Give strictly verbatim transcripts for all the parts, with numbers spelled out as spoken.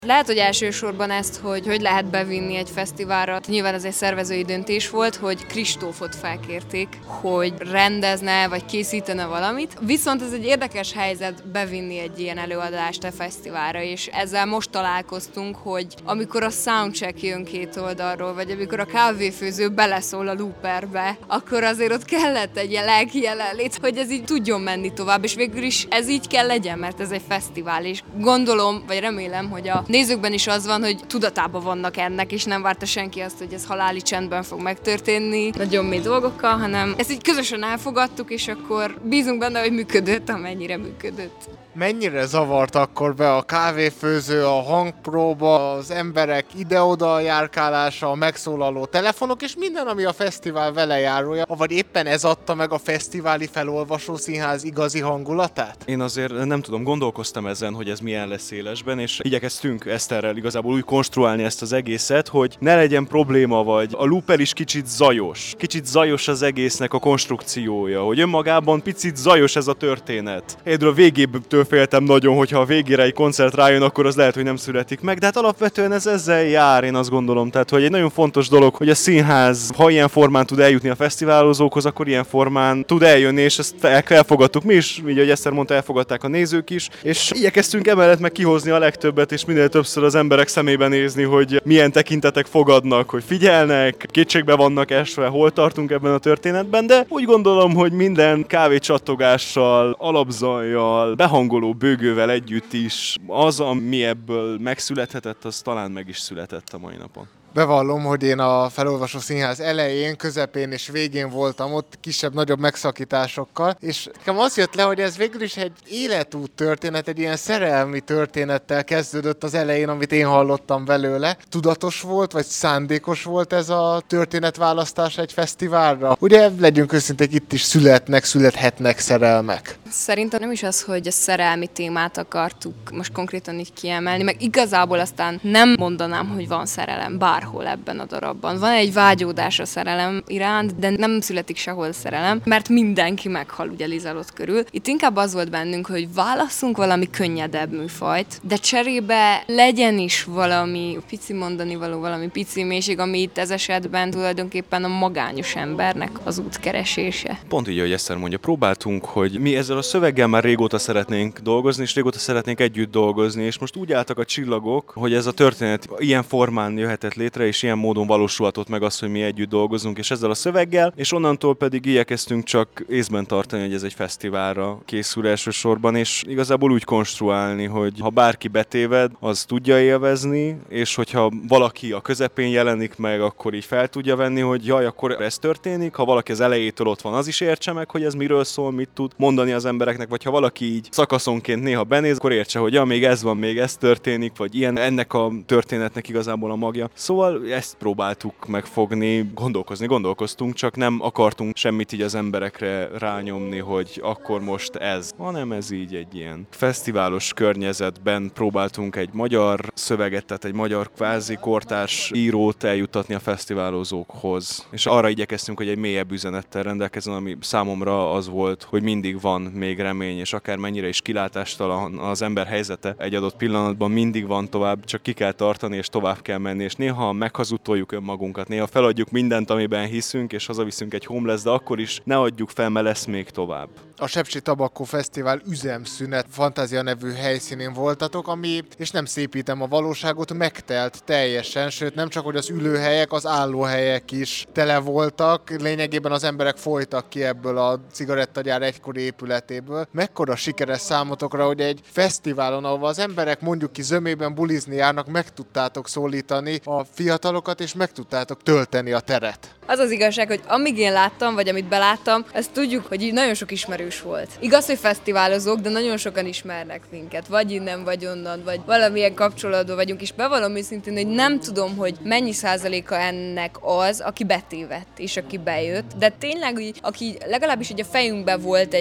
Lehet, hogy elsősorban ezt, hogy hogy lehet bevinni egy fesztiválra. Nyilván ez egy szervezői döntés volt, hogy Kristófot felkérték, hogy rendezne vagy készítene valamit. Viszont ez egy érdekes helyzet bevinni egy ilyen előadást a fesztiválra, és ezzel most találkoztunk, hogy amikor a soundcheck jön két oldalról, vagy amikor a kávéfőző beleszól a looperbe, akkor azért ott kellett egy ilyen lelki jelenlét, hogy ez így tudjon menni tovább, és végül is ez így kell legyen, mert ez egy fesztivál, és gondolom, vagy remélem, hogy a nézőkben is az van, hogy tudatában vannak ennek, és nem várta senki azt, hogy ez haláli csendben fog megtörténni, nagyon mély dolgokkal, hanem ezt így közösen elfogadtuk, és akkor bízunk benne, hogy működött, amennyire működött. Mennyire zavart akkor be a kávéfőző, a hangpróba, az emberek ide-oda járkálása, a megszólaló telefonok, és minden, ami a fesztivál vele járója, vagy éppen ez adta meg a fesztiváli felolvasó színház igazi hangulatát? Én azért nem tudom, gondolkoztam ezen, hogy ez milyen lesz élesben, és igyekeztünk Eszterrel igazából úgy konstruálni ezt az egészet, hogy ne legyen probléma, vagy a looper is kicsit zajos. Kicsit zajos az egésznek a konstrukciója, hogy önmagában picit zajos ez a történet. Egyről a végéből féltem nagyon, hogyha a végére egy koncert rájön, akkor az lehet, hogy nem születik meg, de hát alapvetően ez ezzel jár, én azt gondolom. Tehát, hogy egy nagyon fontos dolog, hogy a színház, ha ilyen formán tud eljutni a fesztiválozókhoz, akkor ilyen formán tud eljönni, és ezt elfogadtuk mi is, így ahogy Eszter mondta, elfogadták a nézők is, és igyekeztünk emellett meg kihozni a legtöbbet, és minél többször az emberek szemébe nézni, hogy milyen tekintetek fogadnak, hogy figyelnek, kétségbe vannak esve, hol tartunk ebben a történetben, de úgy gondolom, hogy minden kávécsattogással, alapzajjal, behangoló bőgővel együtt is az, ami ebből megszülethetett, az talán meg is született a mai napon. Bevallom, hogy én a felolvasó színház elején, közepén és végén voltam ott kisebb-nagyobb megszakításokkal, és nekem az jött le, hogy ez végül is egy életút történet, egy ilyen szerelmi történettel kezdődött az elején, amit én hallottam belőle. Tudatos volt, vagy szándékos volt ez a történetválasztás egy fesztiválra? Ugye, legyünk őszinték, itt is születnek, születhetnek szerelmek. Szerintem nem is az, hogy a szerelmi témát akartuk most konkrétan így kiemelni, meg igazából aztán nem mondanám, hogy van szerelem bárhol ebben a darabban. Van egy vágyódás a szerelem iránt, de nem születik sehol szerelem, mert mindenki meghal ugye Lizelot körül. Itt inkább az volt bennünk, hogy válasszunk valami könnyedebb műfajt, de cserébe legyen is valami pici mondani való, valami pici mélység, ami itt ez esetben tulajdonképpen a magányos embernek az útkeresése. Pont így, ahogy Eszter mondja, próbáltunk, hogy mi ezzel a szöveggel már régóta szeretnénk dolgozni, és régóta szeretnénk együtt dolgozni, és most úgy álltak a csillagok, hogy ez a történet ilyen formán jöhetett létre, és ilyen módon valósulhatott meg az, hogy mi együtt dolgozunk, és ezzel a szöveggel, és onnantól pedig igyekeztünk csak észben tartani, hogy ez egy fesztiválra készül elsősorban, és igazából úgy konstruálni, hogy ha bárki betéved, az tudja élvezni, és hogyha valaki a közepén jelenik meg, akkor így fel tudja venni, hogy jaj, akkor ez történik, ha valaki az elejétől ott van, az is értse meg, hogy ez miről szól, mit tud mondani az embereknek, vagy ha valaki így szakaszonként néha benéz, akkor értse, hogy ja, még ez van, még ez történik, vagy ilyen ennek a történetnek igazából a magja. Szóval ezt próbáltuk megfogni, gondolkozni, gondolkoztunk, csak nem akartunk semmit így az emberekre rányomni, hogy akkor most ez, hanem ez így egy ilyen fesztiválos környezetben próbáltunk egy magyar szöveget, tehát egy magyar kvázi kortárs írót eljuttatni a fesztiválozókhoz. És arra igyekeztünk, hogy egy mélyebb üzenettel rendelkezzen, ami számomra az volt, hogy mindig van még remény, és akár mennyire is kilátástalan az ember helyzete egy adott pillanatban, mindig van tovább, csak ki kell tartani, és tovább kell menni, és néha meghazudtoljuk önmagunkat, néha feladjuk mindent, amiben hiszünk, és hazaviszünk egy homeless, de akkor is ne adjuk fel, mert lesz még tovább. A Sepsi Tabakó Fesztivál üzemszünet Fantázia nevű helyszínén voltatok, ami, és nem szépítem a valóságot, megtelt teljesen, sőt nem csak, hogy az ülőhelyek, az állóhelyek is tele voltak, lényegében az emberek folytak ki ebből a cigarettagyár egykori épületéből. Mekkora sikeres számotokra, hogy egy fesztiválon, ahol az emberek mondjuk ki zömében bulizni járnak, meg tudtátok szólítani a fiatalokat, és meg tudtátok tölteni a teret. Az az igazság, hogy amíg én láttam, vagy amit beláttam, ezt tudjuk, hogy így nagyon sok ismerős volt. Igaz, hogy fesztiválozók, de nagyon sokan ismernek minket, vagy innen, vagy onnan, vagy valamilyen kapcsolatban vagyunk, és bevallom őszintén, hogy nem tudom, hogy mennyi százaléka ennek az, aki betévedt, és aki bejött, de tényleg, aki legalábbis így a fejünkben volt egy nagy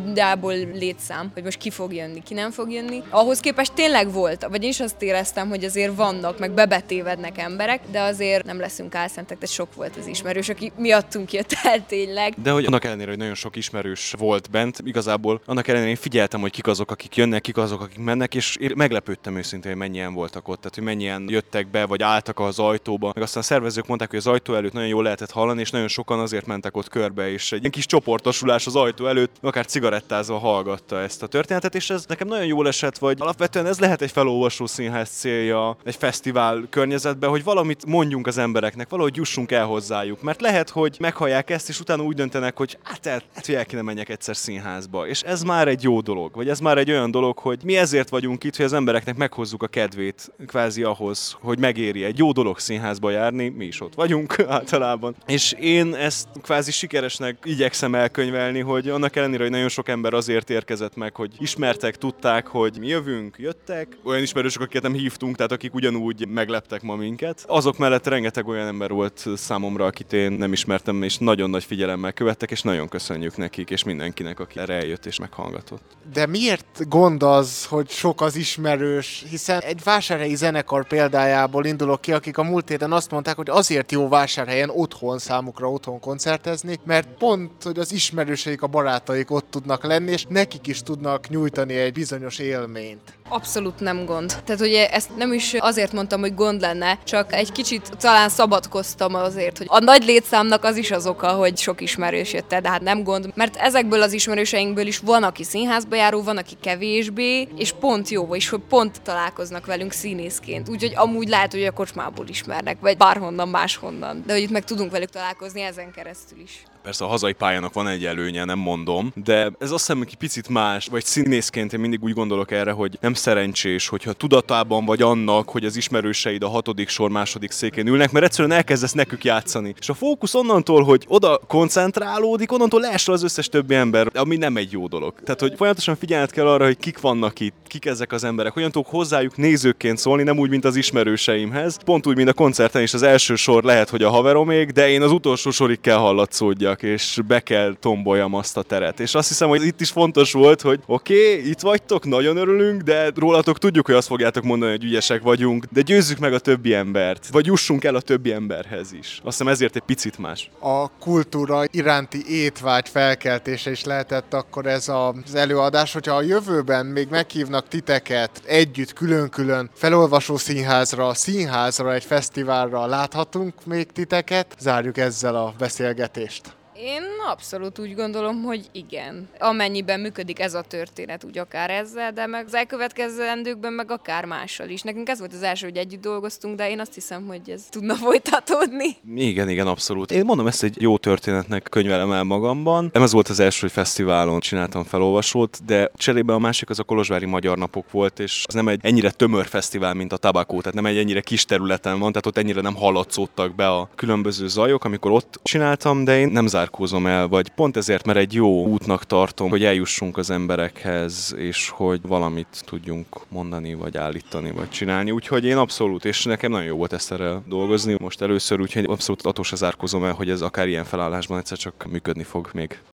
nagyjából létszám, hogy most ki fog jönni, ki nem fog jönni. Ahhoz képest tényleg volt, vagy én is azt éreztem, hogy azért vannak, meg bebetévednek emberek, de azért nem leszünk álszentek, de sok volt az ismerős, aki miattunk jött el tényleg. De hogy annak ellenére, hogy nagyon sok ismerős volt bent, igazából annak ellenére én figyeltem, hogy kik azok, akik jönnek, kik azok, akik mennek, és én meglepődtem őszintén, hogy mennyien voltak ott, tehát hogy mennyien jöttek be, vagy álltak az ajtóba. Meg aztán a szervezők mondták, hogy az ajtó előtt nagyon jól lehetett hallani, és nagyon sokan azért mentek ott körbe, és egy ilyen kis csoportosulás az ajtó előtt, akár cigarettázva hallgatta ezt a történetet, és ez nekem nagyon jól esett, vagy alapvetően ez lehet egy felolvasó színház célja, egy fesztivál környezetben, hogy valamit mondjunk az embereknek, valahogy jussunk el hozzájuk, mert lehet, hogy meghallják ezt, és utána úgy döntenek, hogy hát, el, hát hogy el kéne menjek egyszer színházba, és ez már egy jó dolog, vagy ez már egy olyan dolog, hogy mi ezért vagyunk itt, hogy az embereknek meghozzuk a kedvét kvázi ahhoz, hogy megéri egy jó dolog színházba járni, mi is ott vagyunk általában. És én ezt kvázi sikeresnek igyekszem elkönyvelni, hogy annak ellenére, hogy nagyon sok ember azért érkezett meg, hogy ismertek, tudták, hogy mi jövünk, jöttek. Olyan ismerősök, akiket nem hívtunk, tehát akik ugyanúgy megleptek ma minket. Azok mellett rengeteg olyan ember volt számomra, akit én nem ismertem, és nagyon nagy figyelemmel követtek, és nagyon köszönjük nekik, és mindenkinek, aki erre eljött és meghallgatott. De miért gond az, hogy sok az ismerős, hiszen egy vásárhelyi zenekar példájából indulok ki, akik a múlt héten azt mondták, hogy azért jó vásárhelyen otthon számukra otthon koncertezni, mert pont, hogy az ismerőseik, a barátaik ott tudnak lenni, és nekik is tudnak nyújtani egy bizonyos élményt. Abszolút nem gond. Tehát ugye ezt nem is azért mondtam, hogy gond lenne, csak egy kicsit talán szabadkoztam azért, hogy a nagy létszámnak az is az oka, hogy sok ismerős jött el, de hát nem gond, mert ezekből az ismerőseinkből is van, aki színházba járó, van, aki kevésbé, és pont jó, és hogy pont találkoznak velünk színészként. Úgyhogy amúgy lehet, hogy a kocsmából ismernek, vagy bárhonnan, máshonnan, de hogy itt meg tudunk velük találkozni ezen keresztül is. Persze a hazai pályának van egy előnye, nem mondom, de ez azt hiszem, hogy picit más, vagy színészként én mindig úgy gondolok erre, hogy nem szerencsés, hogyha tudatában vagy annak, hogy az ismerőseid a hatodik sor második székén ülnek, mert egyszerűen elkezdesz nekük játszani. És a fókusz onnantól, hogy oda koncentrálódik, onnantól leesel az összes többi ember, ami nem egy jó dolog. Tehát, hogy folyamatosan figyelned kell arra, hogy kik vannak itt, kik ezek az emberek, hogyan tudok hozzájuk nézőként szólni, nem úgy, mint az ismerőseimhez. Pont úgy, mint a koncerten is az első sor lehet, hogy a haveromék, de én az utolsó sorig kell hallatszódjak, és be kell tomboljam azt a teret. És azt hiszem, hogy itt is fontos volt, hogy oké, okay, itt vagytok, nagyon örülünk, de rólatok tudjuk, hogy azt fogjátok mondani, hogy ügyesek vagyunk, de győzzük meg a többi embert, vagy jussunk el a többi emberhez is. Azt hiszem ezért egy picit más. A kultúra iránti étvágy felkeltése is lehetett akkor ez az előadás, hogyha a jövőben még meghívnak titeket együtt, külön-külön felolvasó színházra, színházra, egy fesztiválra, láthatunk még titeket? Zárjuk ezzel a beszélgetést. Én abszolút úgy gondolom, hogy igen. Amennyiben működik ez a történet, úgy akár ezzel, de meg az elkövetkezendőkben meg akár mással is. Nekünk ez volt az első, hogy együtt dolgoztunk, de én azt hiszem, hogy ez tudna folytatódni. Igen, igen, abszolút. Én mondom, ezt egy jó történetnek könyvelem el magamban. Nem ez volt az első, hogy fesztiválon csináltam felolvasót, de cserébe a másik az a Kolozsvári Magyar Napok volt, és az nem egy ennyire tömör fesztivál, mint a Tabakó, tehát nem egy ennyire kis területen van, tehát ott ennyire nem hallatszódtak be a különböző zajok, amikor ott csináltam, de én nem zárkózom el, vagy pont ezért, mert egy jó útnak tartom, hogy eljussunk az emberekhez, és hogy valamit tudjunk mondani, vagy állítani, vagy csinálni. Úgyhogy én abszolút, és nekem nagyon jó volt ezt erre dolgozni most először, úgyhogy abszolút attól se zárkózom el, hogy ez akár ilyen felállásban egyszer csak működni fog még.